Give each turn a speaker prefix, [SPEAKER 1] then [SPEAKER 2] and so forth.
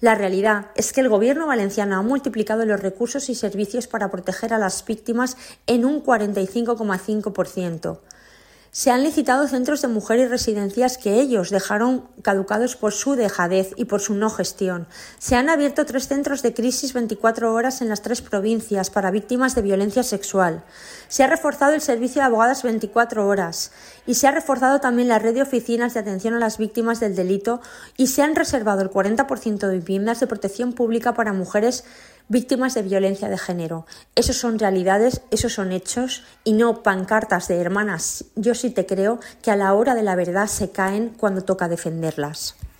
[SPEAKER 1] La realidad es que el Gobierno valenciano ha multiplicado los recursos y servicios para proteger a las víctimas en un 45,5%. Se han licitado centros de mujer y residencias que ellos dejaron caducados por su dejadez y por su no gestión. Se han abierto 3 centros de crisis 24 horas en las 3 provincias para víctimas de violencia sexual. Se ha reforzado el servicio de abogadas 24 horas y se ha reforzado también la red de oficinas de atención a las víctimas del delito y se han reservado el 40% de viviendas de protección pública para mujeres víctimas de violencia de género. Esos son realidades, esos son hechos y no pancartas de hermanas. Yo sí te creo que a la hora de la verdad se caen cuando toca defenderlas.